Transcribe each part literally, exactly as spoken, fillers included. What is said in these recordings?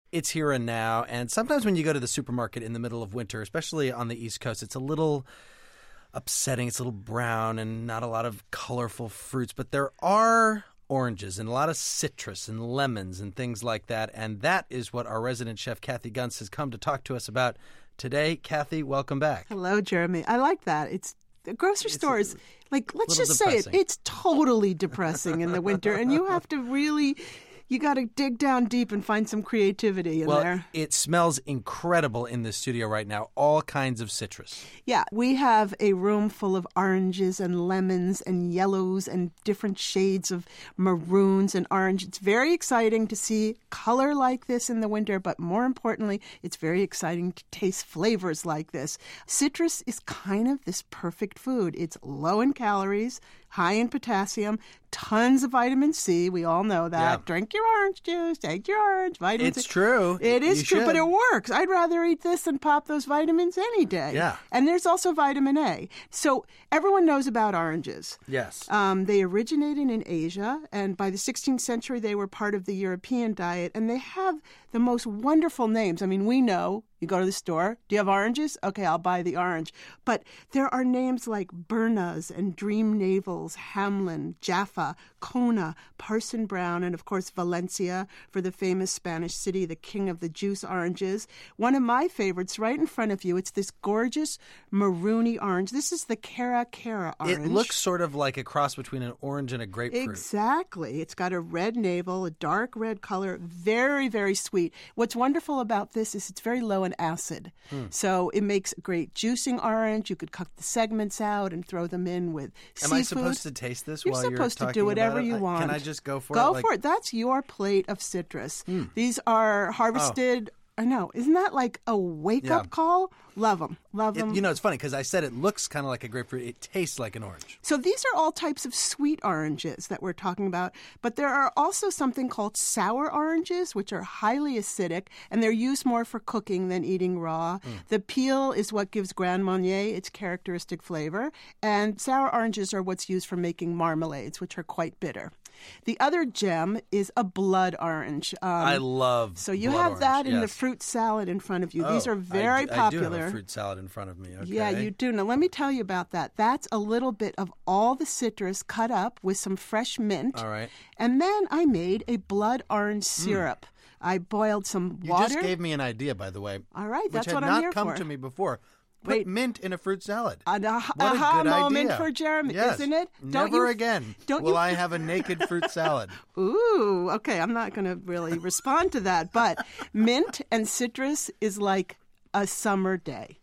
It's here and now. And sometimes when you go to the supermarket in the middle of winter, especially on the East Coast, it's a little upsetting. It's a little brown and not a lot of colorful fruits. But there are oranges and a lot of citrus and lemons and things like that. And that is what our resident chef, Kathy Gunst, has come to talk to us about today. Kathy, welcome back. Hello, Jeremy. I like that. It's the grocery stores. Like, let's just depressing. say it. It's totally depressing in the winter. And you have to really... You got to dig down deep and find some creativity in well, there. It smells incredible in the studio right now. All kinds of citrus. Yeah, we have a room full of oranges and lemons and yellows and different shades of maroons and orange. It's very exciting to see color like this in the winter, but more importantly, it's very exciting to taste flavors like this. Citrus is kind of this perfect food. It's low in calories, high in potassium, tons of vitamin C. We all know that. Yeah. Drink your orange juice, take your orange, vitamin C. It's true. It is You true, should. but it works. I'd rather eat this than pop those vitamins any day. Yeah. And there's also vitamin A. So everyone knows about oranges. Yes. Um, they originated in Asia, and by the sixteenth century, they were part of the European diet, and they have the most wonderful names. I mean, we know. You go to the store. Do you have oranges? Okay, I'll buy the orange. But there are names like Bernas and Dream Navels, Hamlin, Jaffa, Kona, Parson Brown, and of course Valencia for the famous Spanish city, the king of the juice oranges. One of my favorites right in front of you, it's this gorgeous maroony orange. This is the Cara Cara orange. It looks sort of like a cross between an orange and a grapefruit. Exactly. It's got a red navel, a dark red color, very, very sweet. What's wonderful about this is it's very low in acid. Hmm. So it makes a great juicing orange. You could cut the segments out and throw them in with Am seafood. I supposed to taste this You're while supposed you're to do talking whatever about it? you I- want. Can I just go for Go it? Like- for it. That's your plate of citrus. These are harvested... I know. Isn't that like a wake-up Yeah. call? Love them. Love It- them. you know, it's funny because I said it looks kind of like a grapefruit. It tastes like an orange. So these are all types of sweet oranges that we're talking about. But there are also something called sour oranges, which are highly acidic, and they're used more for cooking than eating raw. The peel is what gives Grand Marnier its characteristic flavor. And sour oranges are what's used for making marmalades, which are quite bitter. The other gem is a blood orange. Um, I love So you blood have orange, that in the yes. fruit salad in front of you. These Oh, are very I do, popular. I do have a fruit salad in front of me. Okay. Yeah, you do. Now, let me tell you about that. That's a little bit of all the citrus cut up with some fresh mint. All right. And then I made a blood orange syrup. I boiled some You water. just gave me an idea, by the way. All right, that's which what had I'm not here come for. to me before. Put Wait. mint in a fruit salad. An aha, What a aha good moment idea. for Jeremy, Yes. isn't it? Don't Never you, again don't will you- I have a naked fruit salad. Ooh, okay. I'm not going to really respond to that. But mint and citrus is like a summer day.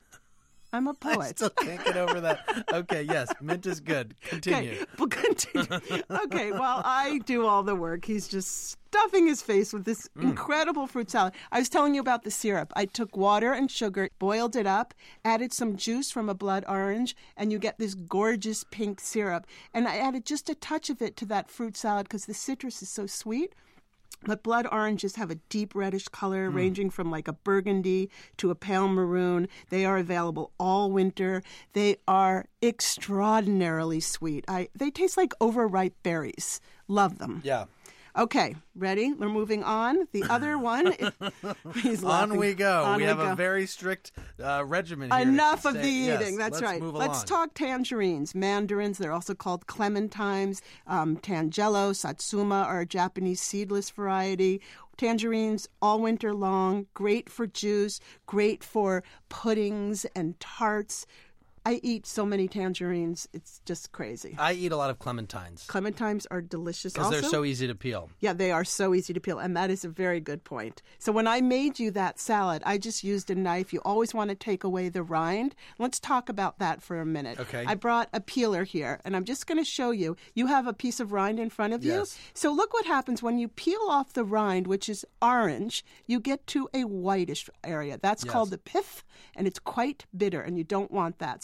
I'm a I poet. still can't get over that. Okay, yes, mint is good. Continue. Okay, well, continue. Okay, while I do all the work, he's just stuffing his face with this Mm. incredible fruit salad. I was telling you about the syrup. I took water and sugar, boiled it up, added some juice from a blood orange, and you get this gorgeous pink syrup. And I added just a touch of it to that fruit salad because the citrus is so sweet. But blood oranges have a deep reddish color ranging from like a burgundy to a pale maroon. They are available all winter. They are extraordinarily sweet. I They taste like overripe berries. Love them. Yeah. Okay, ready? We're moving on. The other one, he's laughing. On we go. On we have go. a very strict uh, regimen here. Enough to of say- the yes, eating. That's let's right. Move Let's along. talk tangerines, mandarins. They're also called clementines. Um, Tangelo, Satsuma are a Japanese seedless variety. Tangerines all winter long, great for juice, great for puddings and tarts. I eat so many tangerines, it's just crazy. I eat a lot of clementines Clementines are delicious because also. they're so easy to peel. Yeah, they are so easy to peel, and that is a very good point. So when I made you that salad, I just used a knife. You always want to take away the rind. Let's talk about that for a minute. Okay. I brought a peeler here, and I'm just going to show you. You have a piece of rind in front of you. Yes. So look what happens when you peel off the rind, which is orange, you get to a whitish area. That's Yes. called the pith, and it's quite bitter, and you don't want that.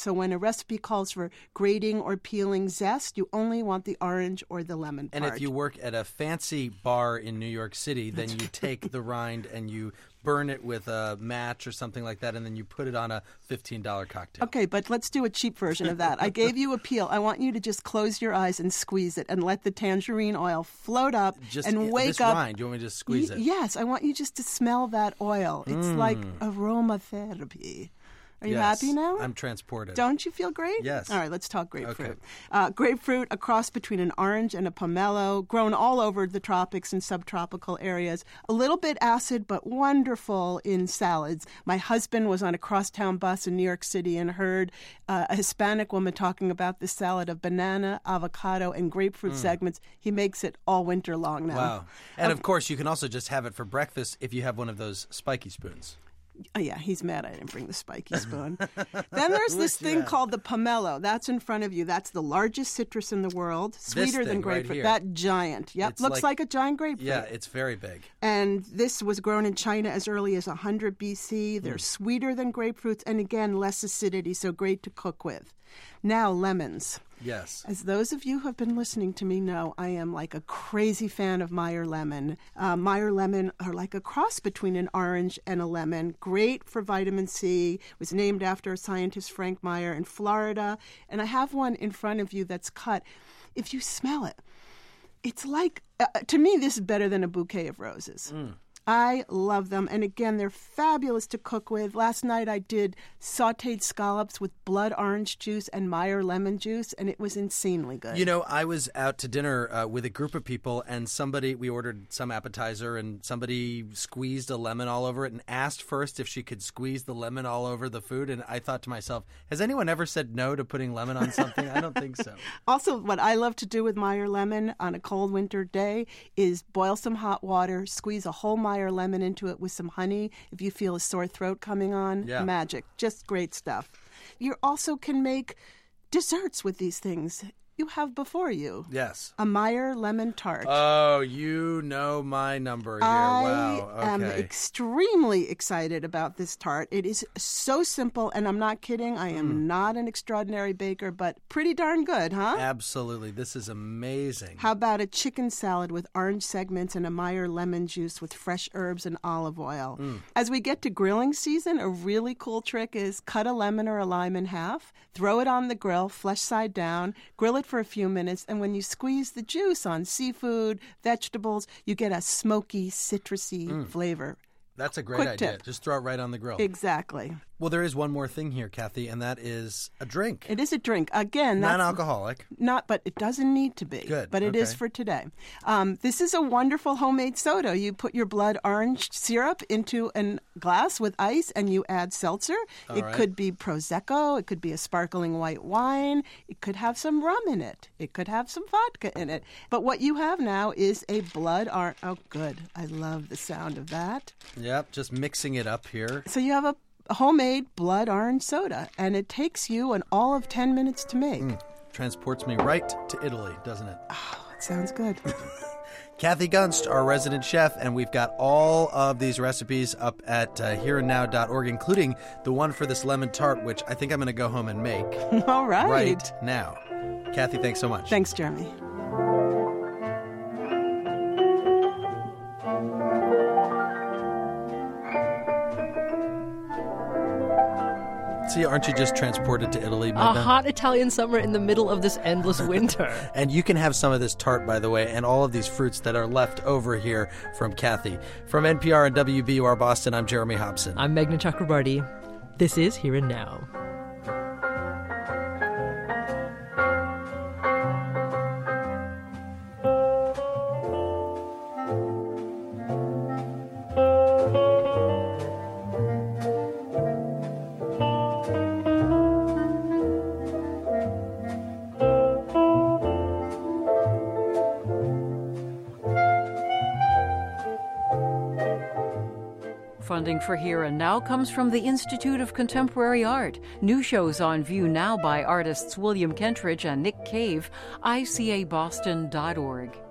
So when a recipe calls for grating or peeling zest, you only want the orange or the lemon part. And if you work at a fancy bar in New York City, then you take the rind and you burn it with a match or something like that, and then you put it on a fifteen dollars cocktail. Okay, but let's do a cheap version of that. I gave you a peel. I want you to just close your eyes and squeeze it and let the tangerine oil float up just, and wake this up. rind, you want me to just squeeze y- it? Yes, I want you just to smell that oil. It's Mm. like aromatherapy. Are you Yes, happy now? I'm transported. Don't you feel great? Yes. All right, let's talk grapefruit. Okay. Uh, grapefruit, a cross between an orange and a pomelo, grown all over the tropics and subtropical areas. A little bit acid, but wonderful in salads. My husband was on a crosstown bus in New York City and heard uh, a Hispanic woman talking about this salad of banana, avocado, and grapefruit Mm. segments. He makes it all winter long now. Wow. And of course, you can also just have it for breakfast if you have one of those spiky spoons. Oh, yeah, he's mad I didn't bring the spiky spoon. Then there's this Wish you thing had. called the pomelo. That's in front of you. That's the largest citrus in the world. Sweeter thing than right grapefruit. here. That giant. Yep, It's looks like- like, a giant grapefruit. Yeah, it's very big. And this was grown in China as early as one hundred B C. They're sweeter than grapefruits and, again, less acidity, so great to cook with. Now, lemons. Yes. As those of you who have been listening to me know, I am like a crazy fan of Meyer lemon. Uh, Meyer lemon are like a cross between an orange and a lemon. Great for vitamin C. It was named after scientist Frank Meyer in Florida. And I have one in front of you that's cut. If you smell it, it's like, uh, to me, this is better than a bouquet of roses. Mm. I love them. And again, they're fabulous to cook with. Last night I did sauteed scallops with blood orange juice and Meyer lemon juice, and it was insanely good. You know, I was out to dinner uh, with a group of people, and somebody, we ordered some appetizer, and somebody squeezed a lemon all over it and asked first if she could squeeze the lemon all over the food. And I thought to myself, has anyone ever said no to putting lemon on something? I don't think so. Also, what I love to do with Meyer lemon on a cold winter day is boil some hot water, squeeze a whole Meyer lemon into it with some honey. If you feel a sore throat coming on, Yeah. magic. Just great stuff. You also can make desserts with these things you have before you. Yes. A Meyer lemon tart. Oh, you know my number here. I Wow. Okay. am extremely excited about this tart. It is so simple, and I'm not kidding. I am Mm. not an extraordinary baker, but pretty darn good, huh? Absolutely. This is amazing. How about a chicken salad with orange segments and a Meyer lemon juice with fresh herbs and olive oil? Mm. As we get to grilling season, a really cool trick is cut a lemon or a lime in half, throw it on the grill, flesh side down, grill it for a few minutes, and when you squeeze the juice on seafood, vegetables, you get a smoky, citrusy flavor. That's a great Quick idea. tip. Just throw it right on the grill. Exactly. Well, there is one more thing here, Kathy, and that is a drink. It is a drink. Again, that's Non-alcoholic. not, but it doesn't need to be. Good, But it is okay. for today. Um, this is a wonderful homemade soda. You put your blood orange syrup into a glass with ice, and you add seltzer. All it right. could be Prosecco. It could be a sparkling white wine. It could have some rum in it. It could have some vodka in it. But what you have now is a blood orange. Oh, good. I love the sound of that. Yep, just mixing it up here. So you have a homemade blood orange soda, and it takes you an all of ten minutes to make. Transports me right to Italy, doesn't it? It sounds good. Kathy Gunst, our resident chef, and we've got all of these recipes up at uh, here and now dot org, including the one for this lemon tart, which I think I'm going to go home and make All right. right now. Kathy, thanks so much. Thanks, Jeremy. See, aren't you just transported to Italy, A Magda? hot Italian summer in the middle of this endless winter. And you can have some of this tart, by the way, and all of these fruits that are left over here from Kathy. From N P R and W B U R Boston, I'm Jeremy Hobson. I'm Meghna Chakrabarty. This is Here and Now. Funding for Here and Now comes from the Institute of Contemporary Art. New shows on view now by artists William Kentridge and Nick Cave, I C A Boston dot org.